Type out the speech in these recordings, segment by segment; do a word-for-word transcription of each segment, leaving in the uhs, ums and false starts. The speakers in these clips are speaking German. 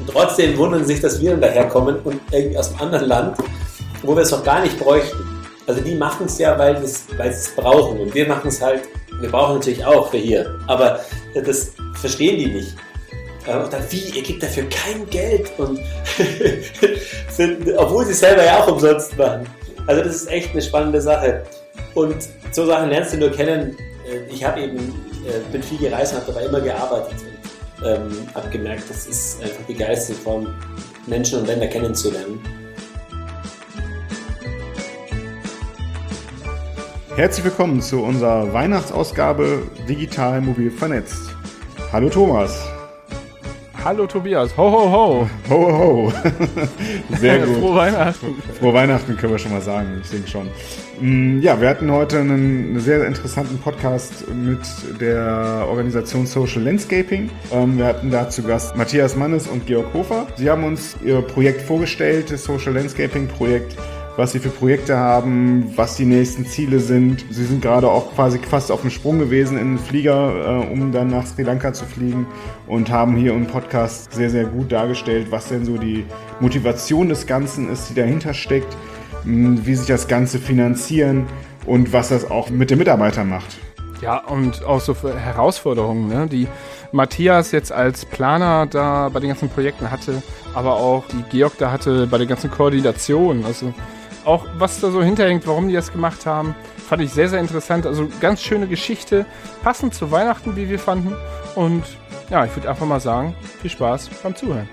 Und trotzdem wundern sie sich, dass wir dann daherkommen und irgendwie aus einem anderen Land, wo wir es noch gar nicht bräuchten. Also die machen es ja, weil, das, weil sie es brauchen. Und wir machen es halt, wir brauchen natürlich auch für hier. Aber das verstehen die nicht. Und dann, wie, ihr gebt dafür kein Geld? Und sind, obwohl sie es selber ja auch umsonst machen. Also das ist echt eine spannende Sache. Und so Sachen lernst du nur kennen. Ich habe eben, bin viel gereist und habe dabei immer gearbeitet. Und ähm, habe gemerkt, das ist einfach die geilste Form, Menschen und Länder kennenzulernen. Herzlich willkommen zu unserer Weihnachtsausgabe Digital Mobil Vernetzt. Hallo Thomas. Hallo Tobias. Ho, ho, ho. Ho, ho. Sehr gut. Frohe Weihnachten. Frohe Weihnachten können wir schon mal sagen. Ich denke schon. Ja, wir hatten heute einen sehr interessanten Podcast mit der Organisation Social Landscaping. Wir hatten da zu Gast Matthias Mannes und Georg Hofer. Sie haben uns ihr Projekt vorgestellt, das Social Landscaping Projekt, was sie für Projekte haben, was die nächsten Ziele sind. Sie sind gerade auch quasi fast auf dem Sprung gewesen in den Flieger, äh, um dann nach Sri Lanka zu fliegen und haben hier im Podcast sehr, sehr gut dargestellt, was denn so die Motivation des Ganzen ist, die dahinter steckt, mh, wie sich das Ganze finanzieren und was das auch mit den Mitarbeitern macht. Ja, und auch so für Herausforderungen, ne, die Matthias jetzt als Planer da bei den ganzen Projekten hatte, aber auch die Georg da hatte bei der ganzen Koordination. Also auch was da so hinterhängt, warum die das gemacht haben, fand ich sehr, sehr interessant. Also ganz schöne Geschichte, passend zu Weihnachten, wie wir fanden. Und ja, ich würde einfach mal sagen, viel Spaß beim Zuhören.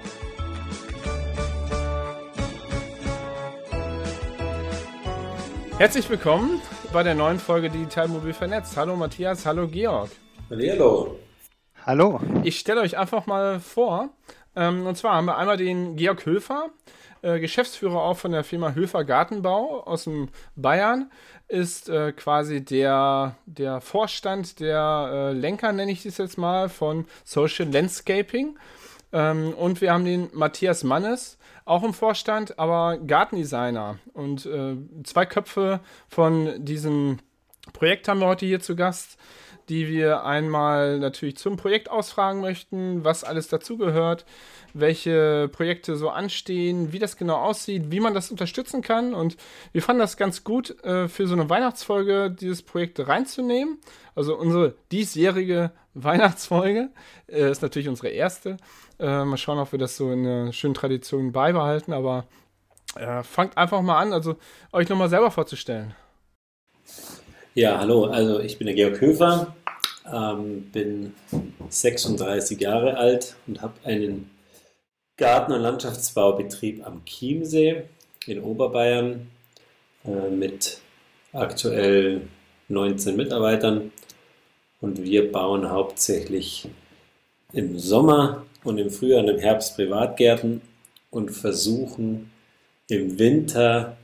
Herzlich willkommen bei der neuen Folge Digital Mobil Vernetzt. Hallo Matthias, hallo Georg. Hallo. Hallo. Ich stelle euch einfach mal vor, ähm, und zwar haben wir einmal den Georg Höfer, äh, Geschäftsführer auch von der Firma Höfer Gartenbau aus dem Bayern, ist äh, quasi der, der Vorstand, der äh, Lenker, nenne ich das jetzt mal, von Social Landscaping. Ähm, und wir haben den Matthias Mannes, auch im Vorstand, aber Gartendesigner. Und äh, zwei Köpfe von diesem Projekt haben wir heute hier zu Gast, die wir einmal natürlich zum Projekt ausfragen möchten, was alles dazugehört, welche Projekte so anstehen, wie das genau aussieht, wie man das unterstützen kann. Und wir fanden das ganz gut, äh, für so eine Weihnachtsfolge dieses Projekt reinzunehmen. Also unsere diesjährige Weihnachtsfolge äh, ist natürlich unsere erste. Äh, mal schauen, ob wir das so in einer schönen Tradition beibehalten. Aber äh, fangt einfach mal an, also euch nochmal selber vorzustellen. Ja, hallo, also ich bin der Georg Höfer, ähm, bin sechsunddreißig Jahre alt und habe einen Garten- und Landschaftsbaubetrieb am Chiemsee in Oberbayern äh, mit aktuell neunzehn Mitarbeitern und wir bauen hauptsächlich im Sommer und im Frühjahr und im Herbst Privatgärten und versuchen im Winter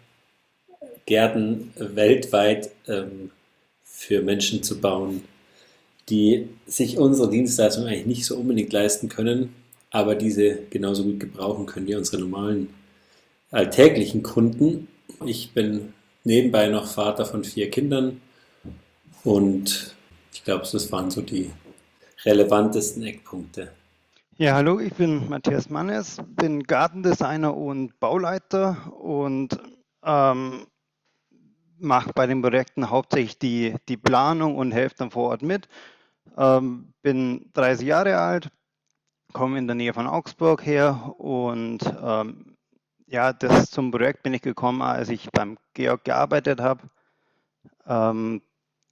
Gärten weltweit ähm, für Menschen zu bauen, die sich unsere Dienstleistung eigentlich nicht so unbedingt leisten können, aber diese genauso gut gebrauchen können wie unsere normalen alltäglichen Kunden. Ich bin nebenbei noch Vater von vier Kindern und ich glaube, das waren so die relevantesten Eckpunkte. Ja, hallo, ich bin Matthias Mannes, bin Gartendesigner und Bauleiter und ähm, mache bei den Projekten hauptsächlich die, die Planung und helfe dann vor Ort mit. Ähm, bin dreißig Jahre alt, komme in der Nähe von Augsburg her und ähm, ja, das zum Projekt bin ich gekommen, als ich beim Georg gearbeitet habe. Ähm,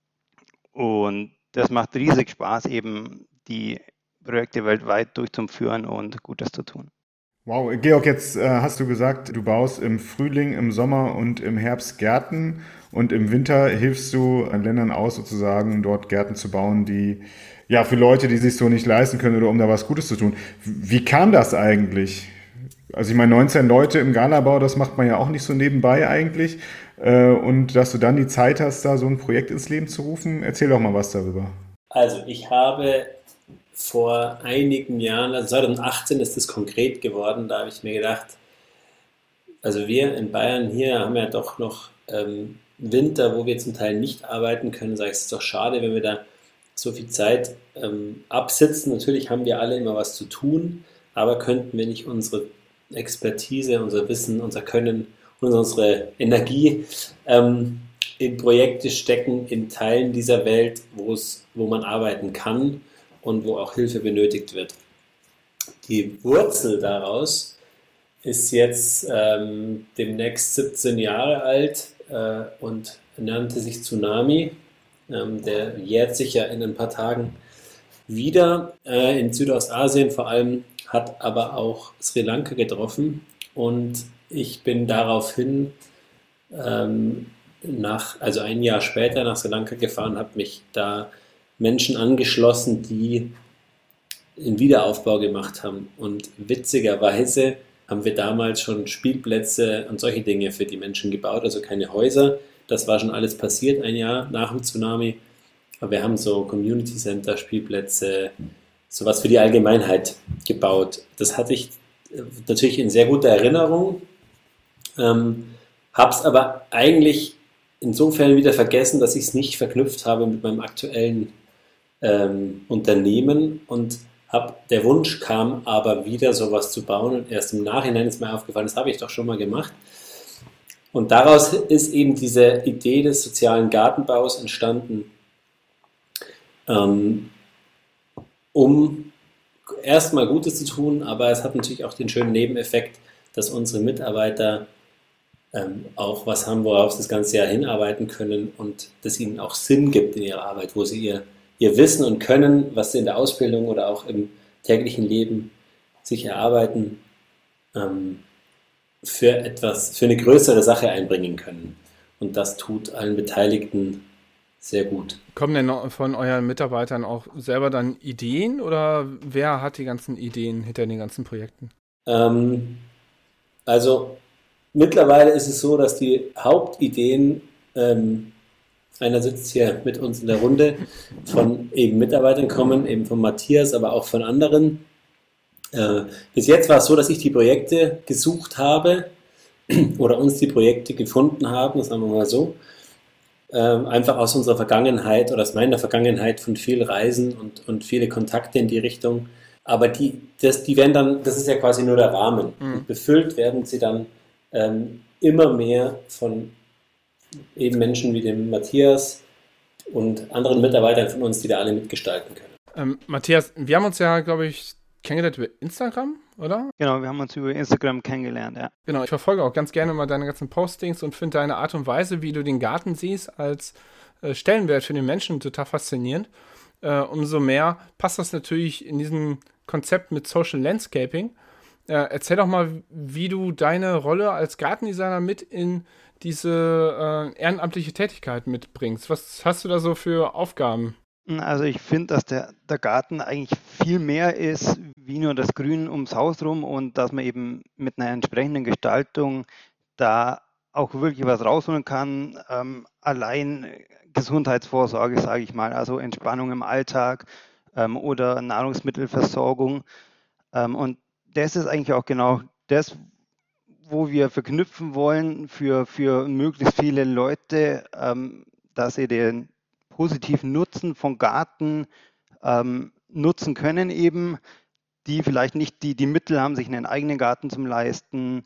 und das macht riesig Spaß, eben die Projekte weltweit durchzuführen und Gutes zu tun. Wow, Georg, jetzt äh, hast du gesagt, du baust im Frühling, im Sommer und im Herbst Gärten und im Winter hilfst du an Ländern aus, sozusagen dort Gärten zu bauen, die ja für Leute, die sich so nicht leisten können oder um da was Gutes zu tun. Wie kam das eigentlich? Also ich meine, neunzehn Leute im Galabau, das macht man ja auch nicht so nebenbei eigentlich. Äh, und dass du dann die Zeit hast, da so ein Projekt ins Leben zu rufen, erzähl doch mal was darüber. Also ich habe vor einigen Jahren, also zwanzig achtzehn ist das konkret geworden, da habe ich mir gedacht, also wir in Bayern hier haben ja doch noch ähm, Winter, wo wir zum Teil nicht arbeiten können, sage ich, es ist doch schade, wenn wir da so viel Zeit ähm, absitzen. Natürlich haben wir alle immer was zu tun, aber könnten wir nicht unsere Expertise, unser Wissen, unser Können und unsere Energie ähm, in Projekte stecken, in Teilen dieser Welt, wo es, wo man arbeiten kann und wo auch Hilfe benötigt wird. Die Wurzel daraus ist jetzt ähm, demnächst siebzehn Jahre alt äh, und nannte sich Tsunami. Ähm, der jährt sich ja in ein paar Tagen wieder, äh, in Südostasien vor allem, hat aber auch Sri Lanka getroffen und ich bin daraufhin ähm, nach, also ein Jahr später nach Sri Lanka gefahren, habe mich da Menschen angeschlossen, die einen Wiederaufbau gemacht haben. Und witzigerweise haben wir damals schon Spielplätze und solche Dinge für die Menschen gebaut, also keine Häuser. Das war schon alles passiert, ein Jahr nach dem Tsunami. Aber wir haben so Community Center, Spielplätze, sowas für die Allgemeinheit gebaut. Das hatte ich natürlich in sehr guter Erinnerung, ähm, habe es aber eigentlich insofern wieder vergessen, dass ich es nicht verknüpft habe mit meinem aktuellen ähm, Unternehmen und hab, der Wunsch kam aber wieder sowas zu bauen und erst im Nachhinein ist mir aufgefallen, das habe ich doch schon mal gemacht. Und daraus ist eben diese Idee des sozialen Gartenbaus entstanden, ähm, um erstmal Gutes zu tun, aber es hat natürlich auch den schönen Nebeneffekt, dass unsere Mitarbeiter ähm, auch was haben, worauf sie das ganze Jahr hinarbeiten können und das ihnen auch Sinn gibt in ihrer Arbeit, wo sie ihr ihr Wissen und Können, was sie in der Ausbildung oder auch im täglichen Leben sich erarbeiten, ähm, für etwas, für eine größere Sache einbringen können. Und das tut allen Beteiligten sehr gut. Kommen denn von euren Mitarbeitern auch selber dann Ideen oder wer hat die ganzen Ideen hinter den ganzen Projekten? Ähm, also mittlerweile ist es so, dass die Hauptideen ähm, einer sitzt hier mit uns in der Runde, von eben Mitarbeitern kommen, eben von Matthias, aber auch von anderen. Äh, bis jetzt war es so, dass ich die Projekte gesucht habe oder uns die Projekte gefunden haben, sagen wir mal so, äh, einfach aus unserer Vergangenheit oder aus meiner Vergangenheit von viel Reisen und, und viele Kontakte in die Richtung. Aber die, das, die werden dann, das ist ja quasi nur der Rahmen. Mhm. Befüllt werden sie dann ähm, immer mehr von eben Menschen wie dem Matthias und anderen Mitarbeitern von uns, die da alle mitgestalten können. Ähm, Matthias, wir haben uns ja, glaube ich, kennengelernt über Instagram, oder? Genau, wir haben uns über Instagram kennengelernt, ja. Genau, ich verfolge auch ganz gerne mal deine ganzen Postings und finde deine Art und Weise, wie du den Garten siehst, als äh, Stellenwert für den Menschen total faszinierend. Äh, umso mehr passt das natürlich in diesem Konzept mit Social Landscaping. Äh, erzähl doch mal, wie du deine Rolle als Gartendesigner mit in diese äh, ehrenamtliche Tätigkeit mitbringst. Was hast du da so für Aufgaben? Also ich finde, dass der, der Garten eigentlich viel mehr ist, wie nur das Grün ums Haus rum und dass man eben mit einer entsprechenden Gestaltung da auch wirklich was rausholen kann. Ähm, allein Gesundheitsvorsorge, sage ich mal, also Entspannung im Alltag ähm, oder Nahrungsmittelversorgung. Ähm, und das ist eigentlich auch genau das, wo wir verknüpfen wollen für, für möglichst viele Leute, ähm, dass sie den positiven Nutzen von Garten ähm, nutzen können eben, die vielleicht nicht die, die Mittel haben, sich einen eigenen Garten zu leisten,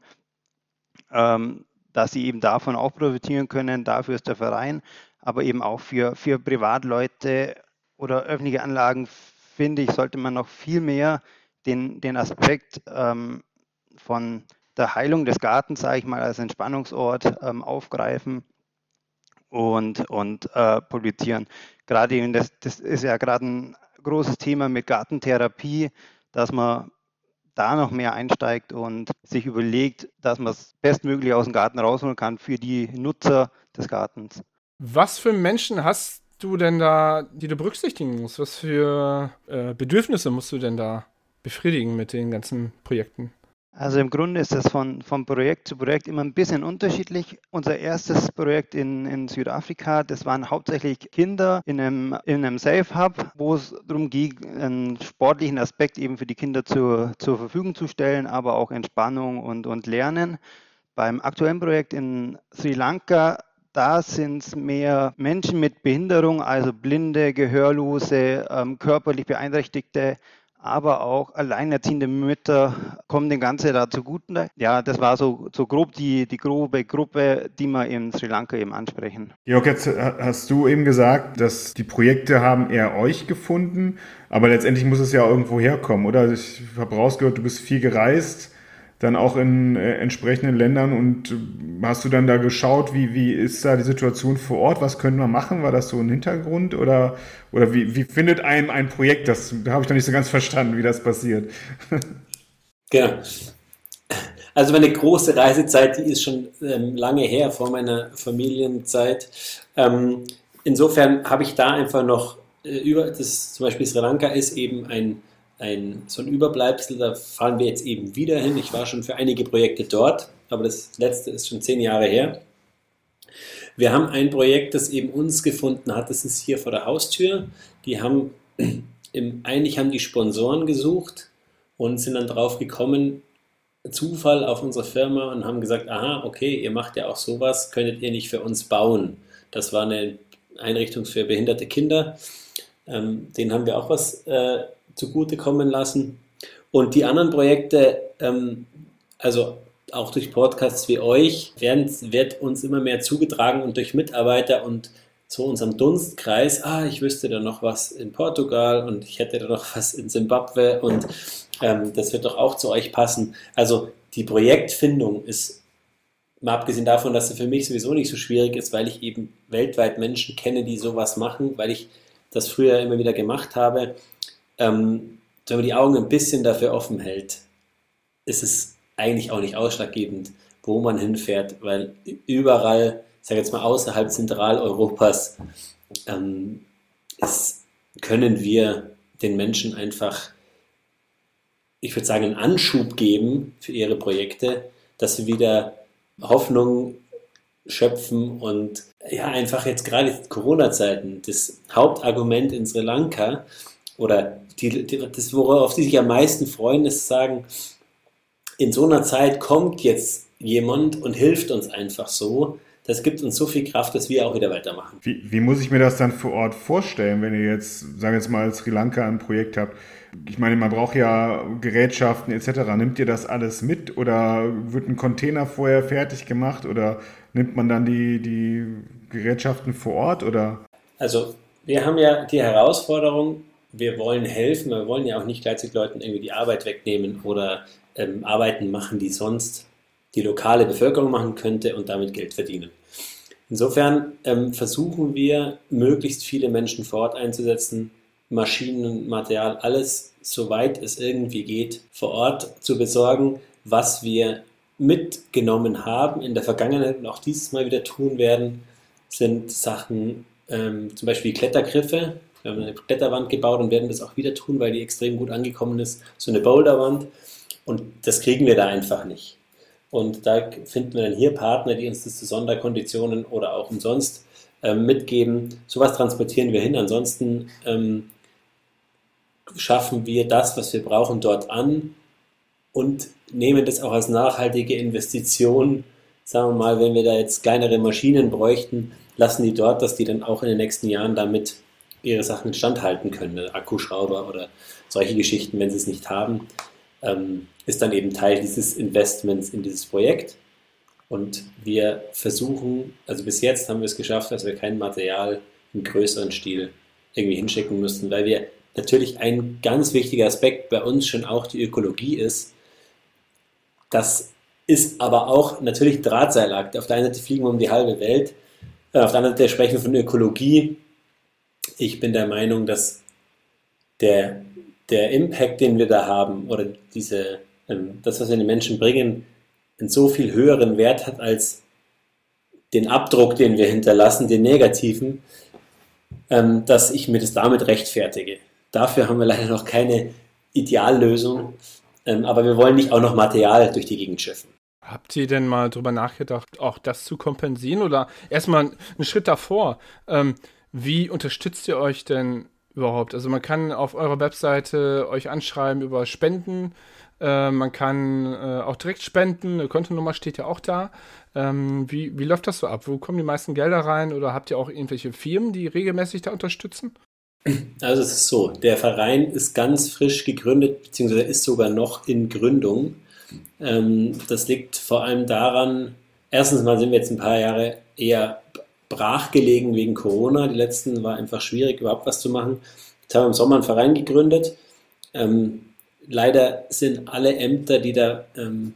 ähm, dass sie eben davon auch profitieren können, dafür ist der Verein, aber eben auch für, für Privatleute oder öffentliche Anlagen, finde ich, sollte man noch viel mehr den, den Aspekt ähm, von der Heilung des Gartens, sage ich mal, als Entspannungsort ähm, aufgreifen und, und äh, publizieren. Gerade eben, das, das ist ja gerade ein großes Thema mit Gartentherapie, dass man da noch mehr einsteigt und sich überlegt, dass man es bestmöglich aus dem Garten rausholen kann für die Nutzer des Gartens. Was für Menschen hast du denn da, die du berücksichtigen musst? Was für äh, Bedürfnisse musst du denn da befriedigen mit den ganzen Projekten? Also im Grunde ist das von, von Projekt zu Projekt immer ein bisschen unterschiedlich. Unser erstes Projekt in, in Südafrika, das waren hauptsächlich Kinder in einem, in einem Safe Hub, wo es darum ging, einen sportlichen Aspekt eben für die Kinder zur, zur Verfügung zu stellen, aber auch Entspannung und, und Lernen. Beim aktuellen Projekt in Sri Lanka, da sind es mehr Menschen mit Behinderung, also Blinde, Gehörlose, ähm, körperlich Beeinträchtigte, aber auch alleinerziehende Mütter kommen dem Ganze da zugute. Ja, das war so, so grob die, die grobe Gruppe, die wir in Sri Lanka eben ansprechen. Georg, jetzt hast du eben gesagt, dass die Projekte haben eher euch gefunden, aber letztendlich muss es ja irgendwo herkommen, oder? Ich habe rausgehört, du bist viel gereist, dann auch in äh, entsprechenden Ländern, und hast du dann da geschaut, wie, wie ist da die Situation vor Ort, was können wir machen, war das so ein Hintergrund, oder, oder wie, wie findet einem ein Projekt, das, da habe ich noch nicht so ganz verstanden, wie das passiert. Genau. Also meine große Reisezeit, die ist schon ähm, lange her, vor meiner Familienzeit. Ähm, insofern habe ich da einfach noch äh, über, das zum Beispiel Sri Lanka ist eben ein Ein, so ein Überbleibsel, da fahren wir jetzt eben wieder hin. Ich war schon für einige Projekte dort, aber das letzte ist schon zehn Jahre her. Wir haben ein Projekt, das eben uns gefunden hat, das ist hier vor der Haustür. Die haben, im, eigentlich haben die Sponsoren gesucht und sind dann drauf gekommen, Zufall auf unsere Firma, und haben gesagt, aha, okay, ihr macht ja auch sowas, könntet ihr nicht für uns bauen? Das war eine Einrichtung für behinderte Kinder. Ähm, denen haben wir auch was äh, zugutekommen lassen. Und die anderen Projekte, ähm, also auch durch Podcasts wie euch, werden, wird uns immer mehr zugetragen und durch Mitarbeiter und zu unserem Dunstkreis, ah, ich wüsste da noch was in Portugal und ich hätte da noch was in Simbabwe und ähm, das wird doch auch zu euch passen. Also die Projektfindung ist, mal abgesehen davon, dass sie für mich sowieso nicht so schwierig ist, weil ich eben weltweit Menschen kenne, die sowas machen, weil ich das früher immer wieder gemacht habe. Ähm, wenn man die Augen ein bisschen dafür offen hält, ist es eigentlich auch nicht ausschlaggebend, wo man hinfährt, weil überall, ich sage jetzt mal außerhalb Zentraleuropas, ähm, ist, können wir den Menschen einfach, ich würde sagen, einen Anschub geben für ihre Projekte, dass sie wieder Hoffnung schöpfen und ja, einfach jetzt gerade Corona-Zeiten, das Hauptargument in Sri Lanka oder die, die, das, worauf sie sich am meisten freuen, ist sagen, in so einer Zeit kommt jetzt jemand und hilft uns einfach so. Das gibt uns so viel Kraft, dass wir auch wieder weitermachen. Wie, wie muss ich mir das dann vor Ort vorstellen, wenn ihr jetzt, sagen wir jetzt mal, Sri Lanka ein Projekt habt? Ich meine, man braucht ja Gerätschaften et cetera. Nimmt ihr das alles mit oder wird ein Container vorher fertig gemacht oder nimmt man dann die, die Gerätschaften vor Ort? Oder? Also wir haben ja die Herausforderung, wir wollen helfen, wir wollen ja auch nicht gleichzeitig Leuten irgendwie die Arbeit wegnehmen oder ähm, Arbeiten machen, die sonst die lokale Bevölkerung machen könnte und damit Geld verdienen. Insofern ähm, versuchen wir, möglichst viele Menschen vor Ort einzusetzen, Maschinen, Material, alles, soweit es irgendwie geht, vor Ort zu besorgen. Was wir mitgenommen haben in der Vergangenheit und auch dieses Mal wieder tun werden, sind Sachen, ähm, zum Beispiel Klettergriffe. Wir haben eine Kletterwand gebaut und werden das auch wieder tun, weil die extrem gut angekommen ist. So eine Boulderwand. Und das kriegen wir da einfach nicht. Und da finden wir dann hier Partner, die uns das zu Sonderkonditionen oder auch umsonst ähm, mitgeben. Sowas transportieren wir hin. Ansonsten ähm, schaffen wir das, was wir brauchen, dort an und nehmen das auch als nachhaltige Investition. Sagen wir mal, wenn wir da jetzt kleinere Maschinen bräuchten, lassen die dort, dass die dann auch in den nächsten Jahren damit ihre Sachen instand halten können. Akkuschrauber oder solche Geschichten, wenn sie es nicht haben, ähm, ist dann eben Teil dieses Investments in dieses Projekt. Und wir versuchen, also bis jetzt haben wir es geschafft, dass wir kein Material im größeren Stil irgendwie hinschicken müssten, weil wir natürlich ein ganz wichtiger Aspekt bei uns schon auch die Ökologie ist. Das ist aber auch natürlich Drahtseilakt. Auf der einen Seite fliegen wir um die halbe Welt, äh, auf der anderen Seite sprechen wir von Ökologie. Ich bin der Meinung, dass der, der Impact, den wir da haben, oder diese, ähm, das, was wir den Menschen bringen, einen so viel höheren Wert hat als den Abdruck, den wir hinterlassen, den negativen, ähm, dass ich mir das damit rechtfertige. Dafür haben wir leider noch keine Ideallösung, ähm, aber wir wollen nicht auch noch Material durch die Gegend schiffen. Habt ihr denn mal drüber nachgedacht, auch das zu kompensieren oder erstmal einen Schritt davor? Ähm, wie unterstützt ihr euch denn überhaupt? Also man kann auf eurer Webseite euch anschreiben über Spenden, äh, man kann äh, auch direkt spenden, eine Kontonummer steht ja auch da. Ähm, wie, wie läuft das so ab? Wo kommen die meisten Gelder rein oder habt ihr auch irgendwelche Firmen, die regelmäßig da unterstützen? Also es ist so, der Verein ist ganz frisch gegründet, beziehungsweise ist sogar noch in Gründung. Ähm, das liegt vor allem daran, erstens mal sind wir jetzt ein paar Jahre eher brach gelegen wegen Corona. Die letzten war einfach schwierig, überhaupt was zu machen. Jetzt haben wir im Sommer einen Verein gegründet. Ähm, leider sind alle Ämter, die da ähm,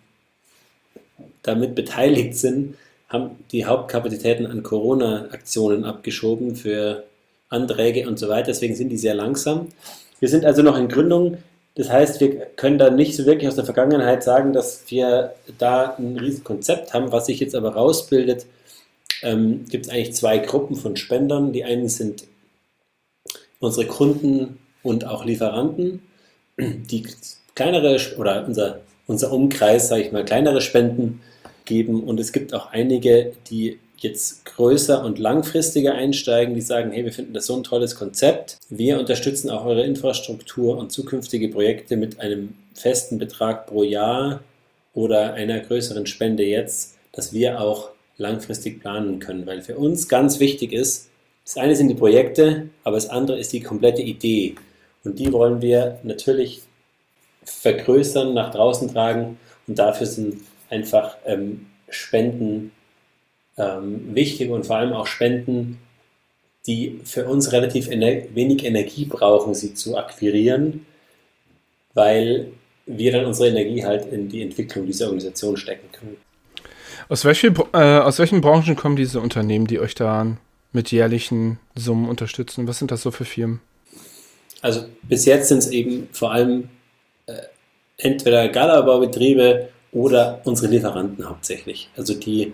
damit beteiligt sind, haben die Hauptkapazitäten an Corona-Aktionen abgeschoben für Anträge und so weiter. Deswegen sind die sehr langsam. Wir sind also noch in Gründung. Das heißt, wir können da nicht so wirklich aus der Vergangenheit sagen, dass wir da ein riesen Konzept haben. Was sich jetzt aber rausbildet, ähm, gibt es eigentlich zwei Gruppen von Spendern. Die einen sind unsere Kunden und auch Lieferanten, die kleinere oder unser, unser Umkreis, sage ich mal, kleinere Spenden geben. Und es gibt auch einige, die jetzt größer und langfristiger einsteigen, die sagen, hey, wir finden das so ein tolles Konzept. Wir unterstützen auch eure Infrastruktur und zukünftige Projekte mit einem festen Betrag pro Jahr oder einer größeren Spende jetzt, dass wir auch langfristig planen können. Weil für uns ganz wichtig ist, das eine sind die Projekte, aber das andere ist die komplette Idee. Und die wollen wir natürlich vergrößern, nach draußen tragen und dafür sind einfach ähm, Spenden ähm, wichtig und vor allem auch Spenden, die für uns relativ ener- wenig Energie brauchen, sie zu akquirieren, weil wir dann unsere Energie halt in die Entwicklung dieser Organisation stecken können. Aus, welche, äh, aus welchen Branchen kommen diese Unternehmen, die euch da mit jährlichen Summen unterstützen? Was sind das so für Firmen? Also bis jetzt sind es eben vor allem äh, entweder Galabaubetriebe oder unsere Lieferanten hauptsächlich. Also die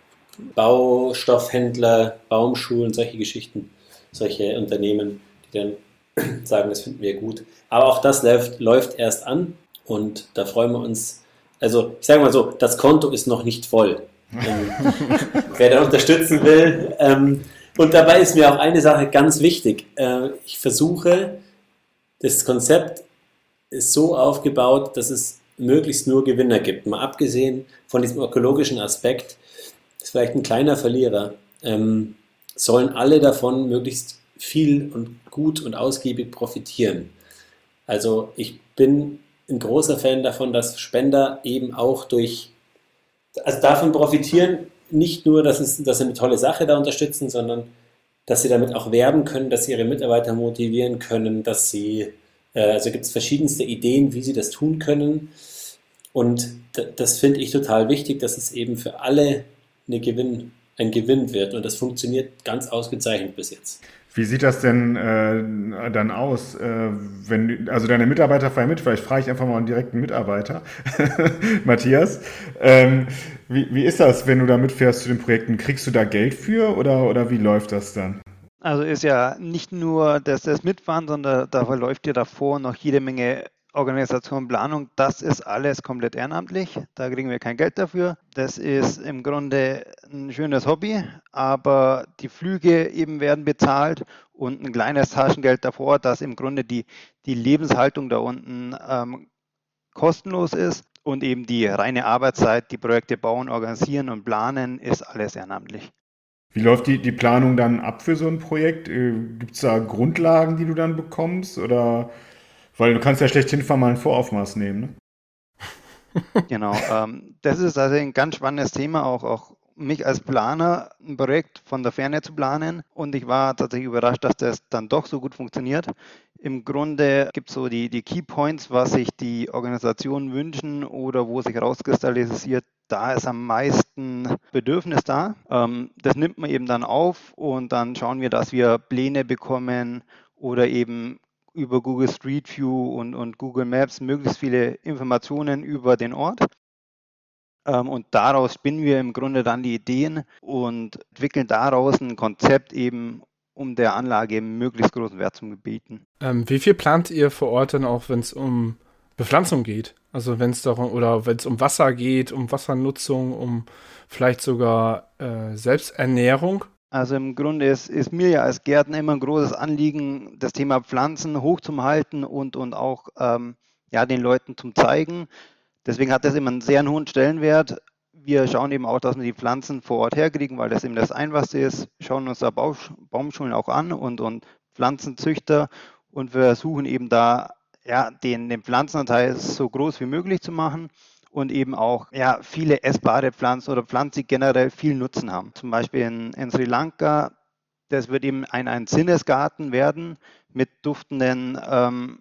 Baustoffhändler, Baumschulen, solche Geschichten, solche Unternehmen, die dann sagen, das finden wir gut. Aber auch das läuft, läuft erst an und da freuen wir uns. Also ich sage mal so, das Konto ist noch nicht voll. Ähm, wer da unterstützen will. Ähm, und dabei ist mir auch eine Sache ganz wichtig. Äh, ich versuche, das Konzept ist so aufgebaut, dass es möglichst nur Gewinner gibt. Mal abgesehen von diesem ökologischen Aspekt, ist vielleicht ein kleiner Verlierer, ähm, sollen alle davon möglichst viel und gut und ausgiebig profitieren. Also ich bin ein großer Fan davon, dass Spender eben auch durch, also davon profitieren, nicht nur, dass, es, dass sie eine tolle Sache da unterstützen, sondern dass sie damit auch werben können, dass sie ihre Mitarbeiter motivieren können, dass sie, äh, also gibt es verschiedenste Ideen, wie sie das tun können. Und d- das finde ich total wichtig, dass es eben für alle eine Gewinn, ein Gewinn wird. Und das funktioniert ganz ausgezeichnet bis jetzt. Wie sieht das denn äh, dann aus, äh, wenn also deine Mitarbeiter feiern mit? Vielleicht frage ich einfach mal einen direkten Mitarbeiter, Matthias. Ähm, wie, wie ist das, wenn du da mitfährst zu den Projekten? Kriegst du da Geld für oder, oder wie läuft das dann? Also ist ja nicht nur das, das Mitfahren, sondern da verläuft ja davor noch jede Menge Organisation, Planung. Das ist alles komplett ehrenamtlich. Da kriegen wir kein Geld dafür. Das ist im Grunde ein schönes Hobby, aber die Flüge eben werden bezahlt und ein kleines Taschengeld davor, dass im Grunde die, die Lebenshaltung da unten ähm, kostenlos ist und eben die reine Arbeitszeit, die Projekte bauen, organisieren und planen, ist alles ehrenamtlich. Wie läuft die, die Planung dann ab für so ein Projekt? Gibt es da Grundlagen, die du dann bekommst? Oder weil du kannst ja schlecht hinfahren, mal ein Voraufmaß nehmen, ne? Genau, ähm, das ist also ein ganz spannendes Thema, auch, auch mich als Planer ein Projekt von der Ferne zu planen. Und ich war tatsächlich überrascht, dass das dann doch so gut funktioniert. Im Grunde gibt es so die, die Key Points, was sich die Organisationen wünschen oder wo sich rauskristallisiert, da ist am meisten Bedürfnis da. Ähm, das nimmt man eben dann auf und dann schauen wir, dass wir Pläne bekommen oder eben über Google Street View und, und Google Maps möglichst viele Informationen über den Ort. Ähm, und daraus spinnen wir im Grunde dann die Ideen und entwickeln daraus ein Konzept eben, um der Anlage möglichst großen Wert zu bieten. Ähm, wie viel plant ihr vor Ort dann auch, wenn es um Bepflanzung geht? Also wenn es darum, oder wenn es um Wasser geht, um Wassernutzung, um vielleicht sogar äh, Selbsternährung? Also im Grunde ist, ist mir ja als Gärtner immer ein großes Anliegen, das Thema Pflanzen hochzuhalten und, und auch ähm, ja, den Leuten zum Zeigen. Deswegen hat das immer einen sehr hohen Stellenwert. Wir schauen eben auch, dass wir die Pflanzen vor Ort herkriegen, weil das eben das Einfachste ist. Schauen uns da Baum, Baumschulen auch an und, und Pflanzenzüchter und versuchen eben da ja, den, den Pflanzenanteil so groß wie möglich zu machen und eben auch ja, viele essbare Pflanzen oder Pflanzen, die generell viel Nutzen haben. Zum Beispiel in, in Sri Lanka, das wird eben ein, ein Sinnesgarten werden mit duftenden ähm,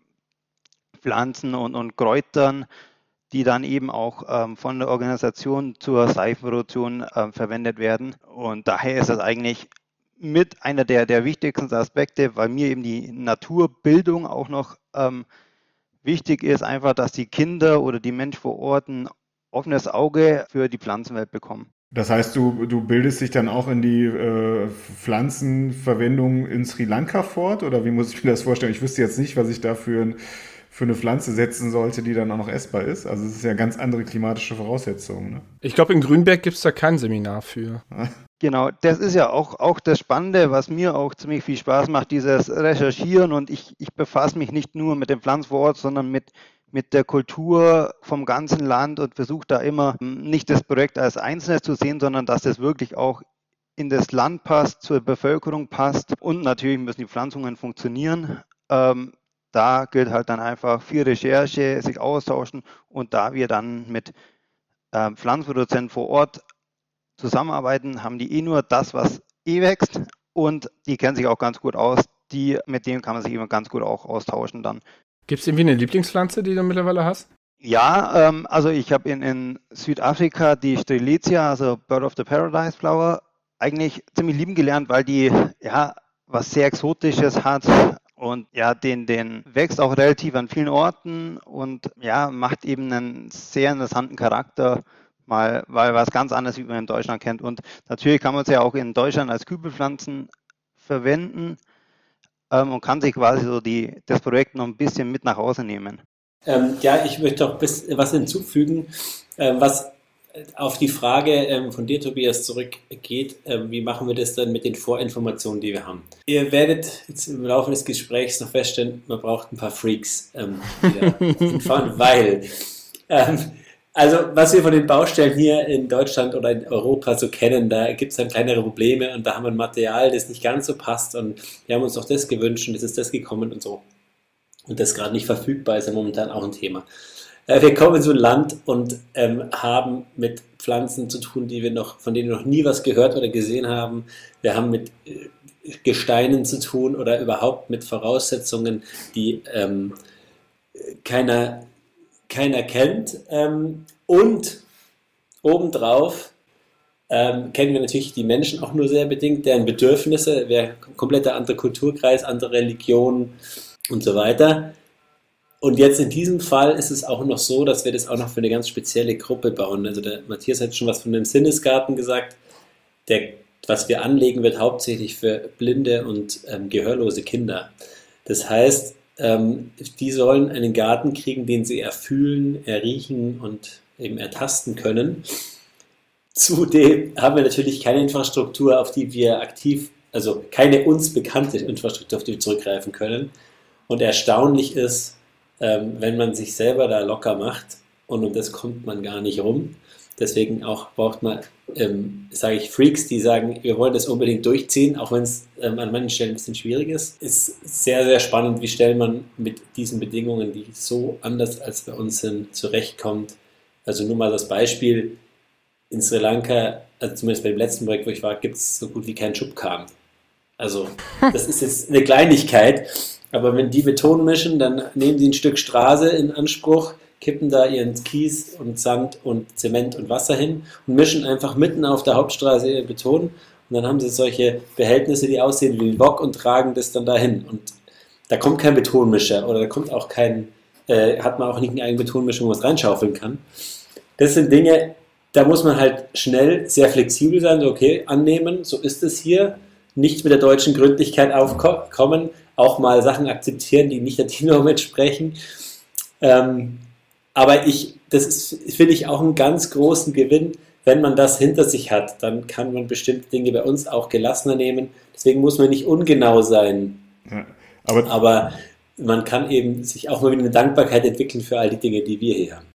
Pflanzen und, und Kräutern, die dann eben auch ähm, von der Organisation zur Seifenproduktion ähm, verwendet werden. Und daher ist das eigentlich mit einer der, der wichtigsten Aspekte, weil mir eben die Naturbildung auch noch ähm, wichtig ist, einfach, dass die Kinder oder die Menschen vor Ort ein offenes Auge für die Pflanzenwelt bekommen. Das heißt, du, du bildest dich dann auch in die äh, Pflanzenverwendung in Sri Lanka fort? Oder wie muss ich mir das vorstellen? Ich wüsste jetzt nicht, was ich da für, ein, für eine Pflanze setzen sollte, die dann auch noch essbar ist. Also es ist ja ganz andere klimatische Voraussetzungen. Ne? Ich glaube, in Grünberg gibt es da kein Seminar für. Genau, das ist ja auch, auch das Spannende, was mir auch ziemlich viel Spaß macht, dieses Recherchieren. Und ich, ich befasse mich nicht nur mit den Pflanzen vor Ort, sondern mit, mit der Kultur vom ganzen Land und versuche da immer nicht das Projekt als Einzelnes zu sehen, sondern dass das wirklich auch in das Land passt, zur Bevölkerung passt. Und natürlich müssen die Pflanzungen funktionieren. Ähm, da gilt halt dann einfach viel Recherche, sich austauschen. Und da wir dann mit äh, Pflanzenproduzenten vor Ort zusammenarbeiten, haben die eh nur das, was eh wächst, und die kennen sich auch ganz gut aus. Die, mit denen kann man sich immer ganz gut auch austauschen dann. Gibt es irgendwie eine Lieblingspflanze, die du mittlerweile hast? Ja, ähm, also ich habe in, in Südafrika die Strelitzia, also Bird of the Paradise Flower, eigentlich ziemlich lieben gelernt, weil die ja was sehr Exotisches hat und ja, den, den wächst auch relativ an vielen Orten und ja, macht eben einen sehr interessanten Charakter. Mal, weil was ganz anderes, wie man in Deutschland kennt. Und natürlich kann man es ja auch in Deutschland als Kübelpflanzen verwenden ähm, und kann sich quasi so die, das Projekt noch ein bisschen mit nach Hause nehmen. Ähm, ja, ich möchte noch bis, was hinzufügen, ähm, was auf die Frage ähm, von dir, Tobias, zurückgeht. Ähm, wie machen wir das dann mit den Vorinformationen, die wir haben? Ihr werdet jetzt im Laufe des Gesprächs noch feststellen, man braucht ein paar Freaks, ähm, die da hinfahren, weil ähm, also, was wir von den Baustellen hier in Deutschland oder in Europa so kennen, da gibt es dann kleinere Probleme und da haben wir ein Material, das nicht ganz so passt und wir haben uns doch das gewünscht und es ist das gekommen und so. Und das gerade nicht verfügbar ist ja momentan auch ein Thema. Äh, wir kommen in so ein Land und ähm, haben mit Pflanzen zu tun, die wir noch, von denen wir noch nie was gehört oder gesehen haben. Wir haben mit äh, Gesteinen zu tun oder überhaupt mit Voraussetzungen, die ähm, keiner keiner kennt. Ähm, und obendrauf ähm, kennen wir natürlich die Menschen auch nur sehr bedingt, deren Bedürfnisse, wir kompletter anderer Kulturkreis, andere Religionen und so weiter. Und jetzt in diesem Fall ist es auch noch so, dass wir das auch noch für eine ganz spezielle Gruppe bauen. Also der Matthias hat schon was von dem Sinnesgarten gesagt. Der, was wir anlegen, wird hauptsächlich für blinde und ähm, gehörlose Kinder. Das heißt, Ähm, die sollen einen Garten kriegen, den sie erfühlen, erriechen und eben ertasten können. Zudem haben wir natürlich keine Infrastruktur, auf die wir aktiv, also keine uns bekannte Infrastruktur, auf die wir zurückgreifen können. Und erstaunlich ist, ähm, wenn man sich selber da locker macht, und um das kommt man gar nicht rum. Deswegen auch braucht man, ähm, sage ich, Freaks, die sagen, wir wollen das unbedingt durchziehen, auch wenn es ähm, an manchen Stellen ein bisschen schwierig ist. Es ist sehr, sehr spannend, wie schnell man mit diesen Bedingungen, die so anders als bei uns sind, zurechtkommt. Also nur mal das Beispiel, in Sri Lanka, also zumindest bei dem letzten Projekt, wo ich war, gibt es so gut wie keinen Schubkarren. Also das ist jetzt eine Kleinigkeit, aber wenn die Beton mischen, dann nehmen die ein Stück Straße in Anspruch, kippen da ihren Kies und Sand und Zement und Wasser hin und mischen einfach mitten auf der Hauptstraße ihren Beton und dann haben sie solche Behältnisse, die aussehen wie ein Wok und tragen das dann dahin. Und da kommt kein Betonmischer oder da kommt auch kein, äh, hat man auch nicht eine eigene Betonmischung, wo man es reinschaufeln kann. Das sind Dinge, da muss man halt schnell sehr flexibel sein, so okay, annehmen, so ist es hier, nicht mit der deutschen Gründlichkeit aufkommen, auch mal Sachen akzeptieren, die nicht der T-Norm entsprechen. Ähm, Aber ich, das ist, finde ich, auch einen ganz großen Gewinn, wenn man das hinter sich hat. Dann kann man bestimmte Dinge bei uns auch gelassener nehmen. Deswegen muss man nicht ungenau sein. Ja, aber, aber man kann eben sich auch mal wieder eine Dankbarkeit entwickeln für all die Dinge, die wir hier haben.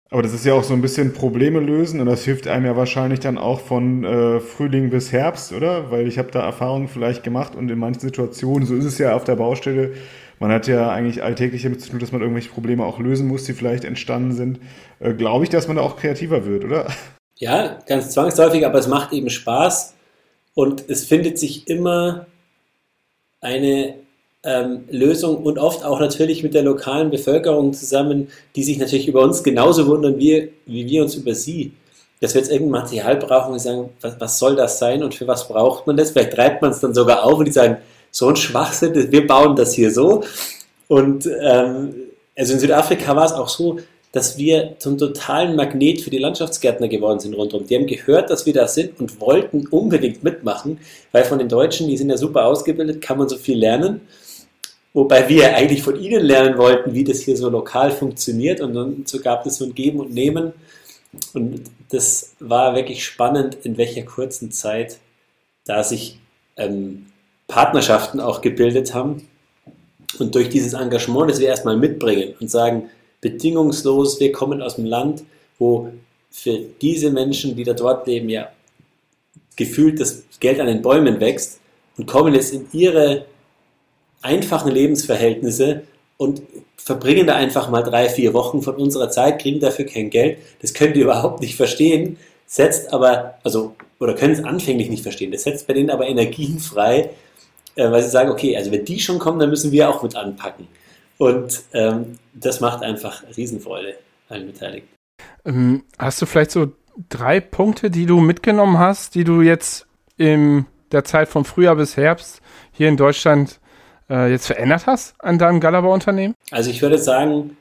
Aber das ist ja auch so ein bisschen Probleme lösen und das hilft einem ja wahrscheinlich dann auch von äh, Frühling bis Herbst, oder? Weil ich habe da Erfahrungen vielleicht gemacht und in manchen Situationen, so ist es ja auf der Baustelle, man hat ja eigentlich alltäglich damit zu tun, dass man irgendwelche Probleme auch lösen muss, die vielleicht entstanden sind. Äh, glaube ich, dass man da auch kreativer wird, oder? Ja, ganz zwangsläufig, aber es macht eben Spaß und es findet sich immer eine ähm, Lösung und oft auch natürlich mit der lokalen Bevölkerung zusammen, die sich natürlich über uns genauso wundern, wie, wie wir uns über sie. Dass wir jetzt irgendein Material brauchen und sagen, was, was soll das sein und für was braucht man das? Vielleicht treibt man es dann sogar auf und die sagen, so ein Schwachsinn, wir bauen das hier so. Und ähm, also in Südafrika war es auch so, dass wir zum totalen Magnet für die Landschaftsgärtner geworden sind rundherum. Die haben gehört, dass wir da sind und wollten unbedingt mitmachen, weil von den Deutschen, die sind ja super ausgebildet, kann man so viel lernen. Wobei wir eigentlich von ihnen lernen wollten, wie das hier so lokal funktioniert. Und dann so gab es so ein Geben und Nehmen. Und das war wirklich spannend, in welcher kurzen Zeit da sich ähm, Partnerschaften auch gebildet haben. Und durch dieses Engagement, das wir erstmal mitbringen und sagen, bedingungslos, wir kommen aus dem Land, wo für diese Menschen, die da dort leben, ja gefühlt das Geld an den Bäumen wächst und kommen jetzt in ihre einfachen Lebensverhältnisse und verbringen da einfach mal drei, vier Wochen von unserer Zeit, kriegen dafür kein Geld. Das können die überhaupt nicht verstehen, setzt aber, also, oder können es anfänglich nicht verstehen, das setzt bei denen aber Energien frei, äh, weil sie sagen, okay, also wenn die schon kommen, dann müssen wir auch mit anpacken. Und ähm, das macht einfach Riesenfreude allen Beteiligten. Ähm, hast du vielleicht so drei Punkte, die du mitgenommen hast, die du jetzt in der Zeit von Frühjahr bis Herbst hier in Deutschland äh, jetzt verändert hast an deinem Gallabau-Unternehmen? Also ich würde sagen,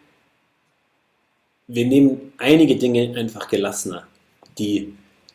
wir nehmen einige Dinge einfach gelassener. Die,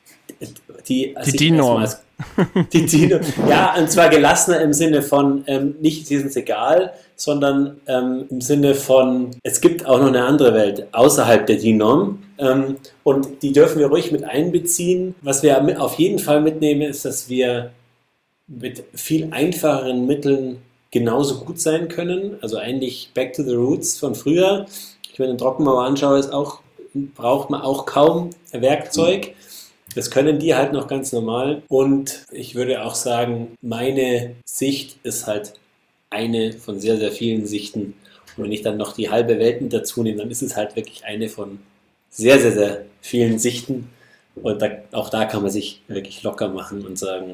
die, die DIN-Norm. Die DIN, ja, und zwar gelassener im Sinne von, ähm, nicht sie sind es egal, sondern ähm, im Sinne von, es gibt auch noch eine andere Welt außerhalb der DIN-Norm ähm, und die dürfen wir ruhig mit einbeziehen. Was wir auf jeden Fall mitnehmen, ist, dass wir mit viel einfacheren Mitteln genauso gut sein können. Also eigentlich back to the roots von früher. Ich wenn ich den Trockenbauer anschaue, ist auch, braucht man auch kaum Werkzeug. Das können die halt noch ganz normal. Und ich würde auch sagen, meine Sicht ist halt eine von sehr, sehr vielen Sichten. Und wenn ich dann noch die halbe Welt mit dazu nehme, dann ist es halt wirklich eine von sehr, sehr, sehr vielen Sichten. Und da, auch da kann man sich wirklich locker machen und sagen,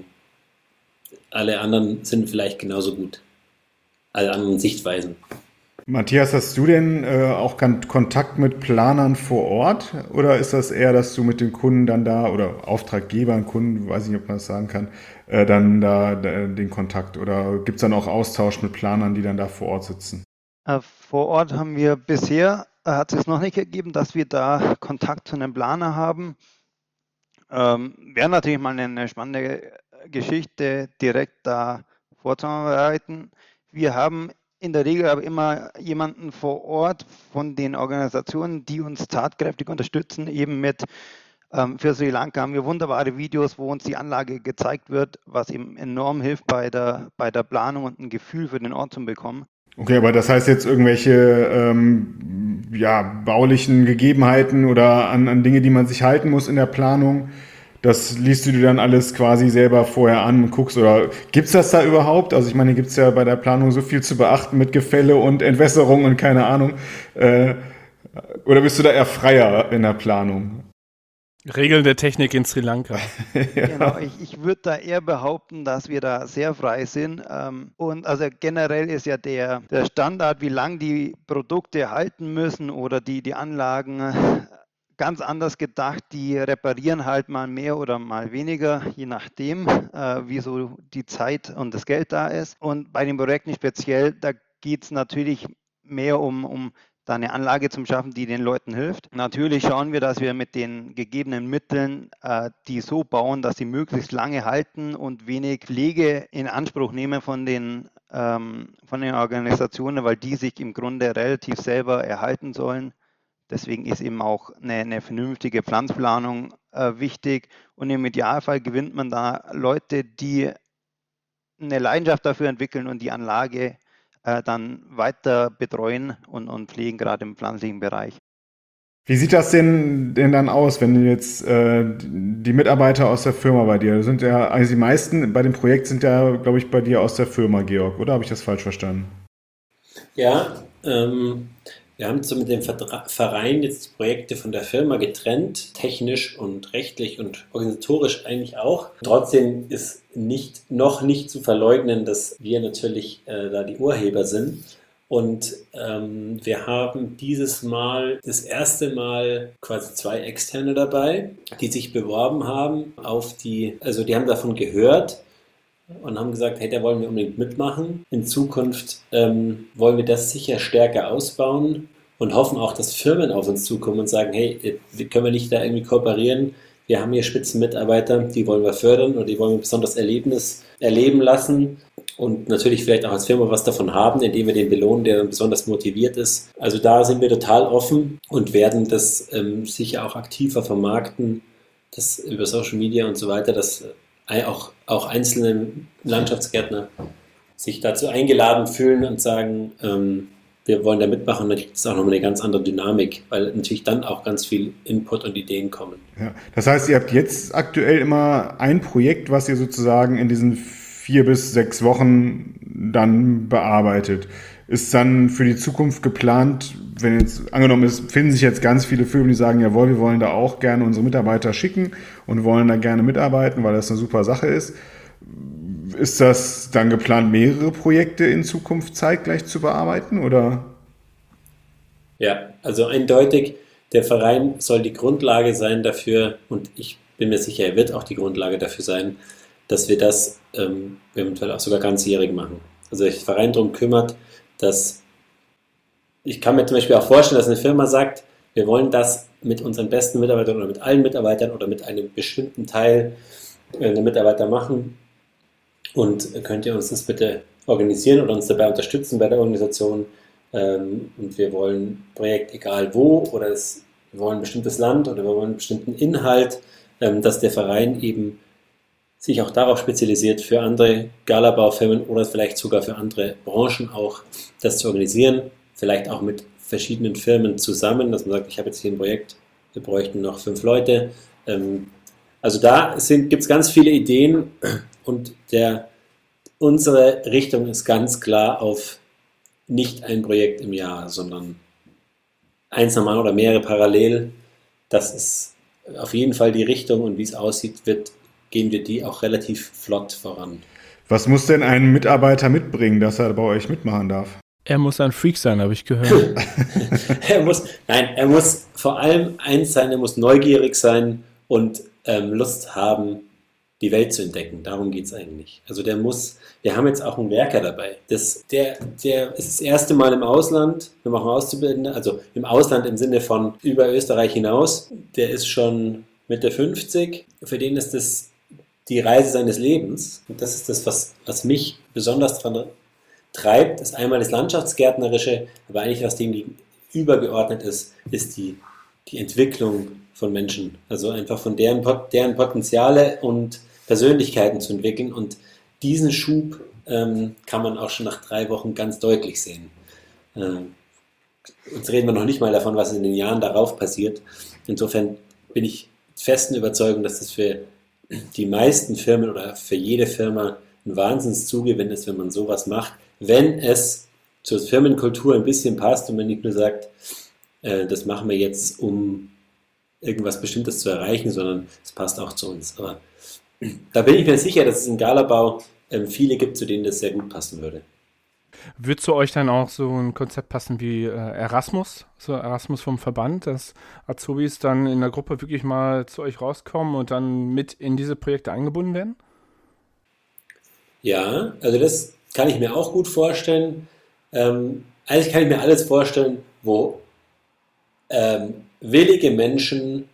alle anderen sind vielleicht genauso gut. Alle anderen Sichtweisen. Matthias, hast du denn äh, auch Kontakt mit Planern vor Ort oder ist das eher, dass du mit den Kunden dann da oder Auftraggebern, Kunden, weiß nicht, ob man das sagen kann, äh, dann da, da den Kontakt oder gibt es dann auch Austausch mit Planern, die dann da vor Ort sitzen? Äh, vor Ort haben wir bisher, äh, hat es noch nicht ergeben, dass wir da Kontakt zu einem Planer haben. Ähm, wäre natürlich mal eine, eine spannende Geschichte, direkt da vorzubereiten. Wir haben in der Regel aber immer jemanden vor Ort von den Organisationen, die uns tatkräftig unterstützen, eben mit, ähm, für Sri Lanka haben wir wunderbare Videos, wo uns die Anlage gezeigt wird, was eben enorm hilft bei der, bei der Planung und ein Gefühl für den Ort zu bekommen. Okay, aber das heißt jetzt irgendwelche ähm, ja, baulichen Gegebenheiten oder an, an Dinge, die man sich halten muss in der Planung, das liest du dir dann alles quasi selber vorher an und guckst, oder gibt es das da überhaupt? Also ich meine, gibt es ja bei der Planung so viel zu beachten mit Gefälle und Entwässerung und keine Ahnung. Äh, oder bist du da eher freier in der Planung? Regeln der Technik in Sri Lanka. Ja. Genau, ich, ich würde da eher behaupten, dass wir da sehr frei sind. Ähm, und also generell ist ja der, der Standard, wie lange die Produkte halten müssen oder die, die Anlagen ganz anders gedacht. Die reparieren halt mal mehr oder mal weniger, je nachdem, äh, wie so die Zeit und das Geld da ist. Und bei den Projekten speziell, da geht es natürlich mehr um, um da eine Anlage zu schaffen, die den Leuten hilft. Natürlich schauen wir, dass wir mit den gegebenen Mitteln äh, die so bauen, dass sie möglichst lange halten und wenig Pflege in Anspruch nehmen von den, ähm, von den Organisationen, weil die sich im Grunde relativ selber erhalten sollen. Deswegen ist eben auch eine, eine vernünftige Pflanzplanung äh, wichtig. Und im Idealfall gewinnt man da Leute, die eine Leidenschaft dafür entwickeln und die Anlage dann weiter betreuen und, und pflegen, gerade im pflanzlichen Bereich. Wie sieht das denn, denn dann aus, wenn du jetzt äh, die Mitarbeiter aus der Firma bei dir sind ja, also die meisten bei dem Projekt sind ja, glaube ich, bei dir aus der Firma, Georg, oder habe ich das falsch verstanden? Ja, ähm, wir haben so mit dem Verdra- Verein jetzt die Projekte von der Firma getrennt, technisch und rechtlich und organisatorisch eigentlich auch. Trotzdem ist nicht, noch nicht zu verleugnen, dass wir natürlich äh, da die Urheber sind. Und ähm, wir haben dieses Mal das erste Mal quasi zwei Externe dabei, die sich beworben haben auf die, also die haben davon gehört und haben gesagt, hey, da wollen wir unbedingt mitmachen. In Zukunft ähm, wollen wir das sicher stärker ausbauen und hoffen auch, dass Firmen auf uns zukommen und sagen, hey, können wir nicht da irgendwie kooperieren? Wir haben hier Spitzenmitarbeiter, die wollen wir fördern und die wollen wir ein besonderes Erlebnis erleben lassen. Und natürlich vielleicht auch als Firma was davon haben, indem wir den belohnen, der dann besonders motiviert ist. Also da sind wir total offen und werden das ähm, sicher auch aktiver vermarkten, das über Social Media und so weiter, dass äh, auch, auch einzelne Landschaftsgärtner sich dazu eingeladen fühlen und sagen, ähm, wir wollen da mitmachen, und dann gibt es auch nochmal eine ganz andere Dynamik, weil natürlich dann auch ganz viel Input und Ideen kommen. Ja. Das heißt, ihr habt jetzt aktuell immer ein Projekt, was ihr sozusagen in diesen vier bis sechs Wochen dann bearbeitet. Ist dann für die Zukunft geplant, wenn jetzt angenommen ist, finden sich jetzt ganz viele Firmen, die sagen, jawohl, wir wollen da auch gerne unsere Mitarbeiter schicken und wollen da gerne mitarbeiten, weil das eine super Sache ist. Ist das dann geplant, mehrere Projekte in Zukunft zeitgleich zu bearbeiten, oder? Ja, also eindeutig, der Verein soll die Grundlage sein dafür, und ich bin mir sicher, er wird auch die Grundlage dafür sein, dass wir das ähm, eventuell auch sogar ganzjährig machen. Also sich der Verein darum kümmert, dass ich kann mir zum Beispiel auch vorstellen, dass eine Firma sagt, wir wollen das mit unseren besten Mitarbeitern oder mit allen Mitarbeitern oder mit einem bestimmten Teil äh, der Mitarbeiter machen, und könnt ihr uns das bitte organisieren oder uns dabei unterstützen bei der Organisation, ähm, und wir wollen ein Projekt egal wo, oder es, wir wollen ein bestimmtes Land oder wir wollen einen bestimmten Inhalt, ähm, dass der Verein eben sich auch darauf spezialisiert, für andere Galabaufirmen oder vielleicht sogar für andere Branchen auch das zu organisieren, vielleicht auch mit verschiedenen Firmen zusammen, dass man sagt, ich habe jetzt hier ein Projekt, wir bräuchten noch fünf Leute. Also da gibt es ganz viele Ideen, und der, unsere Richtung ist ganz klar auf nicht ein Projekt im Jahr, sondern eins normal oder mehrere parallel. Das ist auf jeden Fall die Richtung, und wie es aussieht, wird gehen wir die auch relativ flott voran. Was muss denn ein Mitarbeiter mitbringen, dass er bei euch mitmachen darf? Er muss ein Freak sein, habe ich gehört. er muss, nein, er muss vor allem eins sein, er muss neugierig sein und ähm, Lust haben, die Welt zu entdecken. Darum geht es eigentlich. Also der muss, wir haben jetzt auch einen Werker dabei. Das, der, der ist das erste Mal im Ausland, wir machen Auszubildende, also im Ausland im Sinne von über Österreich hinaus. Der ist schon Mitte fünfzig. Für den ist das die Reise seines Lebens. Und das ist das, was, was mich besonders daran treibt. Das ist einmal das Landschaftsgärtnerische, aber eigentlich was dem übergeordnet ist, ist die, die Entwicklung von Menschen. Also einfach von deren, deren Potenziale und Persönlichkeiten zu entwickeln. Und diesen Schub ähm, kann man auch schon nach drei Wochen ganz deutlich sehen. Ähm, jetzt reden wir noch nicht mal davon, was in den Jahren darauf passiert. Insofern bin ich festen Überzeugung, dass das für die meisten Firmen oder für jede Firma ein Wahnsinnszugewinn ist, wenn man sowas macht, wenn es zur Firmenkultur ein bisschen passt und man nicht nur sagt, äh, das machen wir jetzt, um irgendwas Bestimmtes zu erreichen, sondern es passt auch zu uns. Aber da bin ich mir sicher, dass es im Galabau ähm, viele gibt, zu denen das sehr gut passen würde. Wird zu euch dann auch so ein Konzept passen wie äh, Erasmus, so Erasmus vom Verband, dass Azubis dann in der Gruppe wirklich mal zu euch rauskommen und dann mit in diese Projekte eingebunden werden? Ja, also das kann ich mir auch gut vorstellen. Ähm, eigentlich kann ich mir alles vorstellen, wo ähm, willige Menschen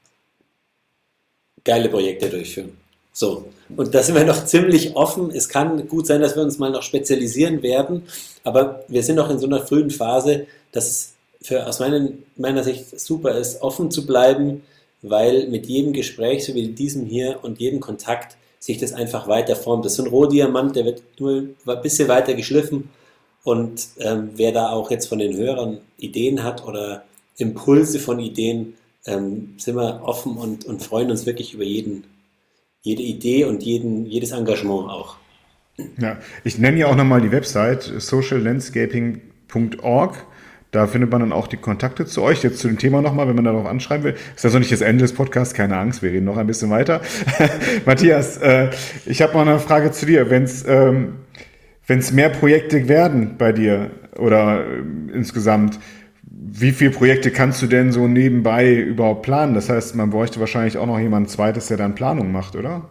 geile Projekte durchführen. So, und da sind wir noch ziemlich offen. Es kann gut sein, dass wir uns mal noch spezialisieren werden, aber wir sind noch in so einer frühen Phase, dass es für, aus meinen, meiner Sicht super ist, offen zu bleiben, weil mit jedem Gespräch, so wie diesem hier, und jedem Kontakt sich das einfach weiter formt. Das ist so ein Rohdiamant, der wird nur ein bisschen weiter geschliffen, und ähm, wer da auch jetzt von den Hörern Ideen hat oder Impulse von Ideen ähm, sind wir offen und, und freuen uns wirklich über jeden, jede Idee und jeden, jedes Engagement auch. Ja, ich nenne ja auch nochmal die Website social landscaping punkt org. Da findet man dann auch die Kontakte zu euch. Jetzt zu dem Thema nochmal, wenn man darauf anschreiben will. Ist das noch nicht das Ende des Podcasts? Keine Angst, wir reden noch ein bisschen weiter. Matthias, äh, ich habe mal eine Frage zu dir. Wenn es ähm, wenn's mehr Projekte werden bei dir oder äh, insgesamt, wie viele Projekte kannst du denn so nebenbei überhaupt planen? Das heißt, man bräuchte wahrscheinlich auch noch jemand Zweites, der dann Planung macht, oder?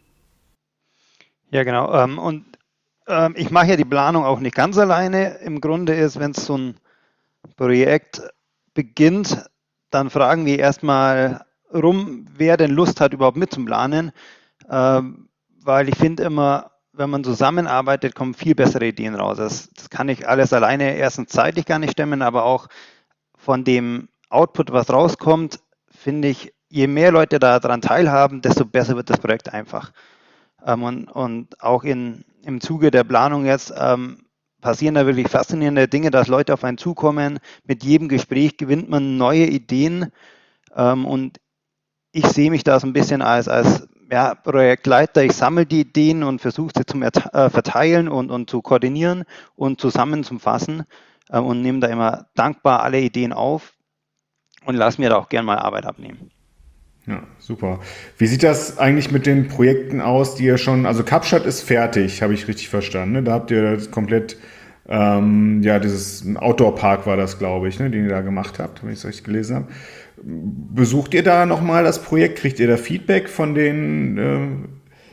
Ja, genau. Ähm, und ähm, ich mache ja die Planung auch nicht ganz alleine. Im Grunde ist, wenn es so ein Projekt beginnt, dann fragen wir erstmal rum, wer denn Lust hat, überhaupt mitzuplanen. Ähm, weil ich finde immer, wenn man zusammenarbeitet, kommen viel bessere Ideen raus. Das, das kann ich alles alleine erstens zeitlich gar nicht stemmen, aber auch von dem Output, was rauskommt, finde ich, je mehr Leute daran teilhaben, desto besser wird das Projekt einfach. Ähm, und, und auch in, im Zuge der Planung jetzt ähm, passieren da wirklich faszinierende Dinge, dass Leute auf einen zukommen. Mit jedem Gespräch gewinnt man neue Ideen. Ähm, und ich sehe mich da so ein bisschen als, als ja, Projektleiter. Ich sammle die Ideen und versuche sie zu äh, verteilen und, und zu koordinieren und zusammenzufassen äh, und nehme da immer dankbar alle Ideen auf und lasse mir da auch gerne mal Arbeit abnehmen. Ja, super. Wie sieht das eigentlich mit den Projekten aus, die ihr schon, also Kapstadt ist fertig, habe ich richtig verstanden, ne? Da habt ihr das komplett, ähm, ja, dieses Outdoor-Park war das, glaube ich, ne, den ihr da gemacht habt, wenn ich es richtig gelesen habe. Besucht ihr da nochmal das Projekt? Kriegt ihr da Feedback von den äh,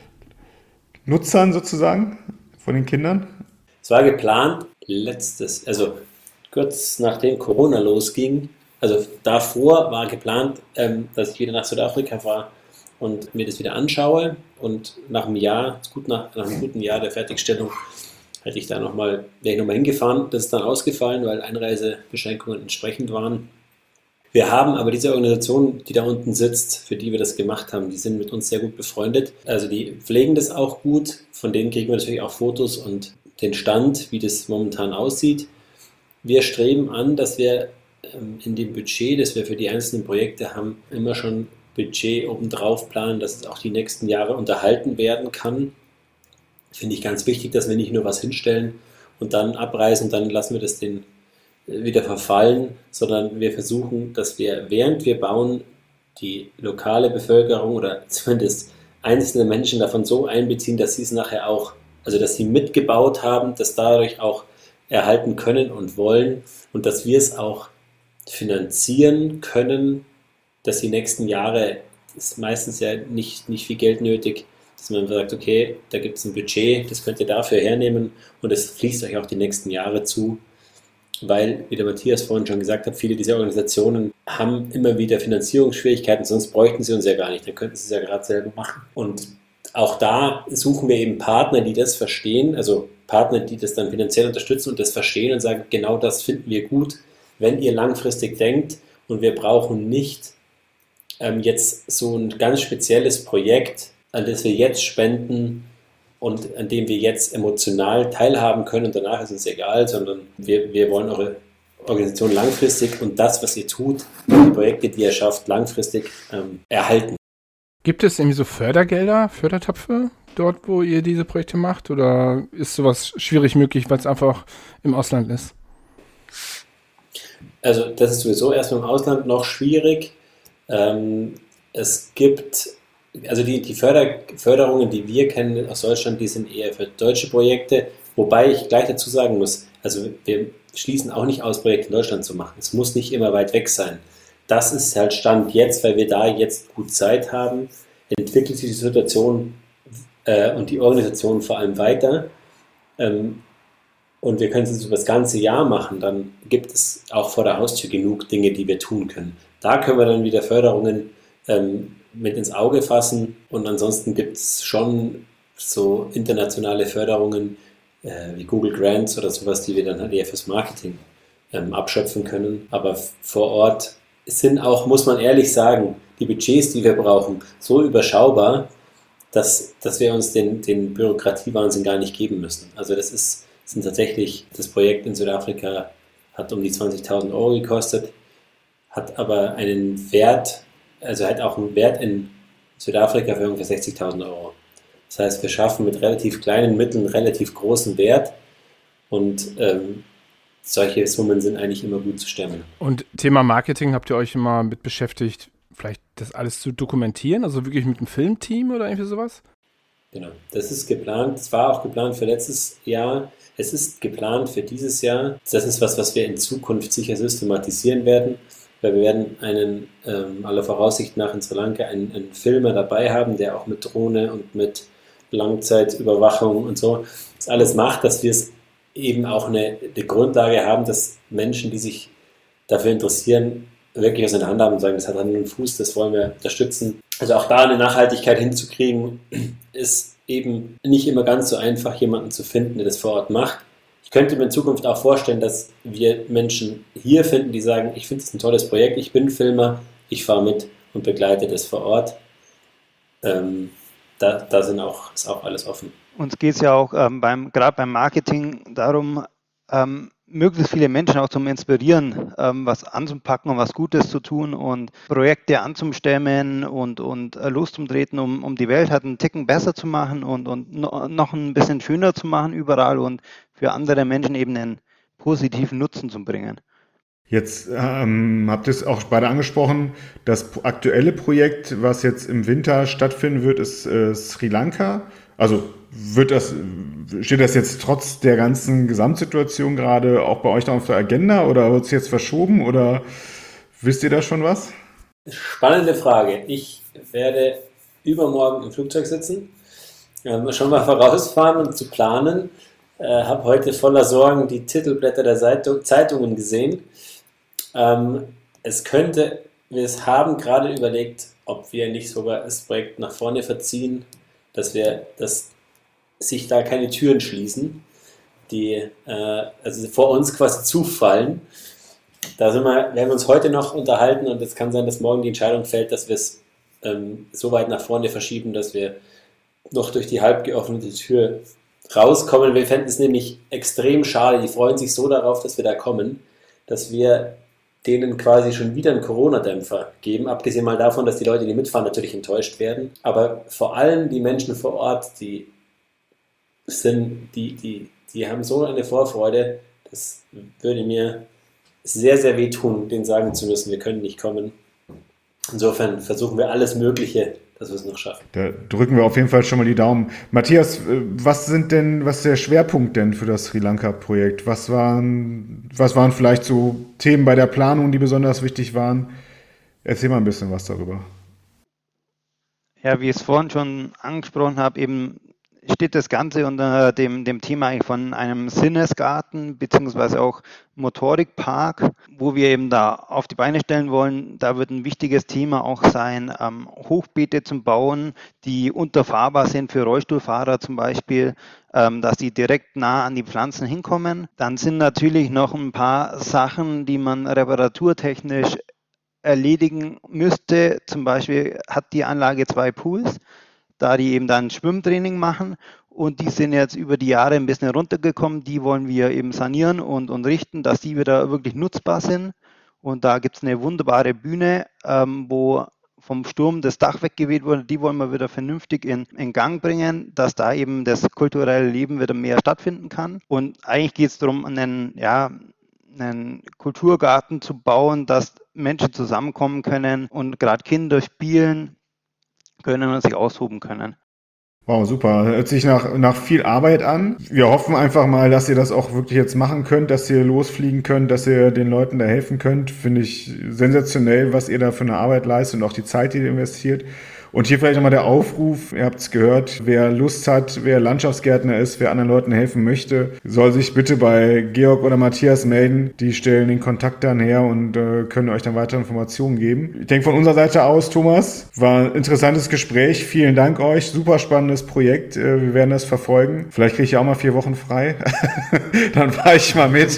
Nutzern sozusagen, von den Kindern? Es war geplant, letztes, also kurz nachdem Corona losging, also davor war geplant, ähm, dass ich wieder nach Südafrika fahre und mir das wieder anschaue. Und nach einem Jahr, gut nach, nach einem guten Jahr der Fertigstellung, hätte ich da nochmal, wäre ich nochmal hingefahren. Das ist dann ausgefallen, weil Einreisebeschränkungen entsprechend waren. Wir haben aber diese Organisation, die da unten sitzt, für die wir das gemacht haben, die sind mit uns sehr gut befreundet. Also die pflegen das auch gut. Von denen kriegen wir natürlich auch Fotos und den Stand, wie das momentan aussieht. Wir streben an, dass wir in dem Budget, das wir für die einzelnen Projekte haben, immer schon Budget obendrauf planen, dass es auch die nächsten Jahre unterhalten werden kann. Finde ich ganz wichtig, dass wir nicht nur was hinstellen und dann abreißen und dann lassen wir das den wieder verfallen, sondern wir versuchen, dass wir, während wir bauen, die lokale Bevölkerung oder zumindest einzelne Menschen davon so einbeziehen, dass sie es nachher auch, also dass sie mitgebaut haben, das dadurch auch erhalten können und wollen und dass wir es auch finanzieren können, dass die nächsten Jahre, ist meistens ja nicht, nicht viel Geld nötig, dass man sagt, okay, da gibt es ein Budget, das könnt ihr dafür hernehmen und es fließt euch auch die nächsten Jahre zu, weil, wie der Matthias vorhin schon gesagt hat, viele dieser Organisationen haben immer wieder Finanzierungsschwierigkeiten, sonst bräuchten sie uns ja gar nicht, dann könnten sie es ja gerade selber machen. Und auch da suchen wir eben Partner, die das verstehen, also Partner, die das dann finanziell unterstützen und das verstehen und sagen, genau das finden wir gut, wenn ihr langfristig denkt und wir brauchen nicht ähm, jetzt so ein ganz spezielles Projekt, an das wir jetzt spenden und an dem wir jetzt emotional teilhaben können und danach ist uns egal, sondern wir, wir wollen eure Organisation langfristig und das, was ihr tut, die Projekte, die ihr schafft, langfristig ähm, erhalten. Gibt es irgendwie so Fördergelder, Fördertöpfe dort, wo ihr diese Projekte macht oder ist sowas schwierig möglich, weil es einfach im Ausland ist? Also das ist sowieso erstmal im Ausland noch schwierig. Ähm, es gibt, also die, die Förder, Förderungen, die wir kennen aus Deutschland, die sind eher für deutsche Projekte, wobei ich gleich dazu sagen muss, also wir schließen auch nicht aus, Projekte in Deutschland zu machen. Es muss nicht immer weit weg sein. Das ist halt Stand jetzt, weil wir da jetzt gut Zeit haben, entwickelt sich die Situation äh, und die Organisation vor allem weiter. Ähm, und wir können es jetzt über das ganze Jahr machen, dann gibt es auch vor der Haustür genug Dinge, die wir tun können. Da können wir dann wieder Förderungen ähm, mit ins Auge fassen und ansonsten gibt es schon so internationale Förderungen äh, wie Google Grants oder sowas, die wir dann halt eher fürs Marketing ähm, abschöpfen können. Aber vor Ort sind auch, muss man ehrlich sagen, die Budgets, die wir brauchen, so überschaubar, dass, dass wir uns den, den Bürokratiewahnsinn gar nicht geben müssen. Also das ist sind tatsächlich, das Projekt in Südafrika hat um die zwanzigtausend Euro gekostet, hat aber einen Wert, also hat auch einen Wert in Südafrika für ungefähr sechzigtausend Euro. Das heißt, wir schaffen mit relativ kleinen Mitteln relativ großen Wert und ähm, solche Summen sind eigentlich immer gut zu stemmen. Und Thema Marketing, habt ihr euch immer mit beschäftigt, vielleicht das alles zu dokumentieren, also wirklich mit einem Filmteam oder irgendwie sowas? Genau, das ist geplant, es war auch geplant für letztes Jahr, es ist geplant für dieses Jahr. Das ist was, was wir in Zukunft sicher systematisieren werden, weil wir werden einen, ähm, aller Voraussicht nach in Sri Lanka, einen, einen Filmer dabei haben, der auch mit Drohne und mit Langzeitüberwachung und so das alles macht, dass wir es eben auch eine, eine Grundlage haben, dass Menschen, die sich dafür interessieren, wirklich aus der Hand haben und sagen, das hat Hand und Fuß, das wollen wir unterstützen. Also auch da eine Nachhaltigkeit hinzukriegen, ist eben nicht immer ganz so einfach, jemanden zu finden, der das vor Ort macht. Ich könnte mir in Zukunft auch vorstellen, dass wir Menschen hier finden, die sagen, ich finde es ein tolles Projekt, ich bin Filmer, ich fahre mit und begleite das vor Ort. Ähm, da da sind auch, ist auch alles offen. Uns geht es ja auch ähm, beim, gerade beim Marketing darum, ähm, möglichst viele Menschen auch zum Inspirieren, ähm, was anzupacken und was Gutes zu tun und Projekte anzustemmen und, und äh, loszutreten, um, um die Welt halt einen Ticken besser zu machen und, und no, noch ein bisschen schöner zu machen überall und für andere Menschen eben einen positiven Nutzen zu bringen. Jetzt ähm, habt ihr es auch beide angesprochen, das aktuelle Projekt, was jetzt im Winter stattfinden wird, ist äh, Sri Lanka. Also wird das, steht das jetzt trotz der ganzen Gesamtsituation gerade auch bei euch da auf der Agenda oder wird es jetzt verschoben oder wisst ihr da schon was? Spannende Frage. Ich werde übermorgen im Flugzeug sitzen, ähm, schon mal vorausfahren und zu planen. Äh, habe heute voller Sorgen die Titelblätter der Zeitung, Zeitungen gesehen. Ähm, es könnte, wir es haben gerade überlegt, ob wir nicht sogar das Projekt nach vorne verziehen, dass wir, dass sich da keine Türen schließen, die äh, also vor uns quasi zufallen. Da sind wir, werden wir uns heute noch unterhalten und es kann sein, dass morgen die Entscheidung fällt, dass wir es ähm, so weit nach vorne verschieben, dass wir noch durch die halb geöffnete Tür rauskommen. Wir fänden es nämlich extrem schade, die freuen sich so darauf, dass wir da kommen, dass wir denen quasi schon wieder einen Corona-Dämpfer geben, abgesehen mal davon, dass die Leute, die mitfahren, natürlich enttäuscht werden. Aber vor allem die Menschen vor Ort, die sind, die, die, die haben so eine Vorfreude, das würde mir sehr, sehr wehtun, denen sagen zu müssen, wir können nicht kommen. Insofern versuchen wir alles Mögliche, dass wir es noch schaffen. Da drücken wir auf jeden Fall schon mal die Daumen. Matthias, was sind denn, was ist der Schwerpunkt denn für das Sri Lanka-Projekt? Was waren, was waren vielleicht so Themen bei der Planung, die besonders wichtig waren? Erzähl mal ein bisschen was darüber. Ja, wie ich es vorhin schon angesprochen habe, eben steht das Ganze unter dem, dem Thema eigentlich von einem Sinnesgarten beziehungsweise auch Motorikpark, wo wir eben da auf die Beine stellen wollen. Da wird ein wichtiges Thema auch sein, ähm, Hochbeete zum Bauen, die unterfahrbar sind für Rollstuhlfahrer zum Beispiel, ähm, dass die direkt nah an die Pflanzen hinkommen. Dann sind natürlich noch ein paar Sachen, die man reparaturtechnisch erledigen müsste. Zum Beispiel hat die Anlage zwei Pools, da die eben dann Schwimmtraining machen und die sind jetzt über die Jahre ein bisschen runtergekommen. Die wollen wir eben sanieren und, und richten, dass die wieder wirklich nutzbar sind. Und da gibt es eine wunderbare Bühne, ähm, wo vom Sturm das Dach weggeweht wurde. Die wollen wir wieder vernünftig in, in Gang bringen, dass da eben das kulturelle Leben wieder mehr stattfinden kann. Und eigentlich geht es darum, einen, ja, einen Kulturgarten zu bauen, dass Menschen zusammenkommen können und gerade Kinder spielen können und sich austoben können. Wow, super. Hört sich nach, nach viel Arbeit an. Wir hoffen einfach mal, dass ihr das auch wirklich jetzt machen könnt, dass ihr losfliegen könnt, dass ihr den Leuten da helfen könnt. Finde ich sensationell, was ihr da für eine Arbeit leistet und auch die Zeit, die ihr investiert. Und hier vielleicht nochmal der Aufruf, ihr habt es gehört, wer Lust hat, wer Landschaftsgärtner ist, wer anderen Leuten helfen möchte, soll sich bitte bei Georg oder Matthias melden. Die stellen den Kontakt dann her und äh, können euch dann weitere Informationen geben. Ich denke von unserer Seite aus, Thomas, war ein interessantes Gespräch. Vielen Dank euch, super spannendes Projekt. Äh, wir werden das verfolgen. Vielleicht kriege ich auch mal vier Wochen frei. Dann fahre ich mal mit.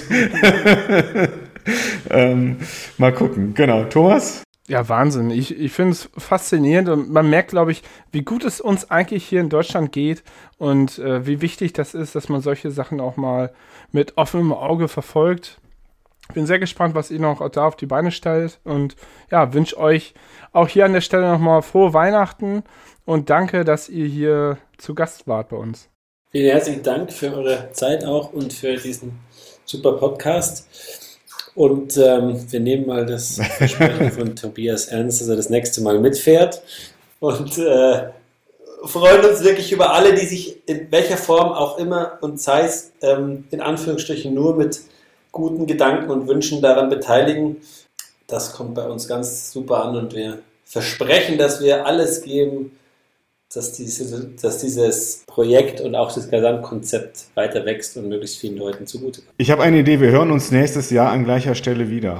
ähm, mal gucken. Genau, Thomas? Ja, Wahnsinn. Ich, ich finde es faszinierend und man merkt, glaube ich, wie gut es uns eigentlich hier in Deutschland geht und äh, wie wichtig das ist, dass man solche Sachen auch mal mit offenem Auge verfolgt. Bin sehr gespannt, was ihr noch da auf die Beine stellt und ja, wünsche euch auch hier an der Stelle nochmal frohe Weihnachten und danke, dass ihr hier zu Gast wart bei uns. Vielen herzlichen Dank für eure Zeit auch und für diesen super Podcast. Und ähm, wir nehmen mal das Versprechen von Tobias ernst, dass er das nächste Mal mitfährt und äh, freuen uns wirklich über alle, die sich in welcher Form auch immer und sei es ähm, in Anführungsstrichen nur mit guten Gedanken und Wünschen daran beteiligen. Das kommt bei uns ganz super an und wir versprechen, dass wir alles geben, dass, diese, dass dieses Projekt und auch das Gesamtkonzept weiter wächst und möglichst vielen Leuten zugute kommt. Ich habe eine Idee, wir hören uns nächstes Jahr an gleicher Stelle wieder.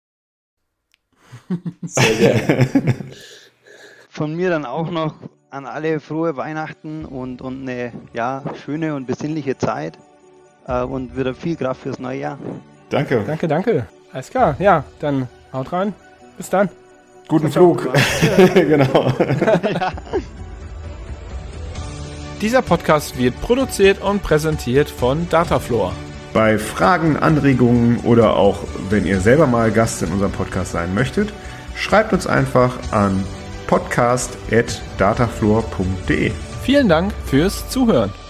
Sehr gerne. Von mir dann auch noch an alle frohe Weihnachten und, und eine ja, schöne und besinnliche Zeit äh, und wieder viel Kraft fürs neue Jahr. Danke. Danke, danke. Alles klar, ja, dann haut rein. Bis dann. Guten Flug. Genau. Ja. Dieser Podcast wird produziert und präsentiert von Datafloor. Bei Fragen, Anregungen oder auch wenn ihr selber mal Gast in unserem Podcast sein möchtet, schreibt uns einfach an podcast at datafloor punkt de. Vielen Dank fürs Zuhören.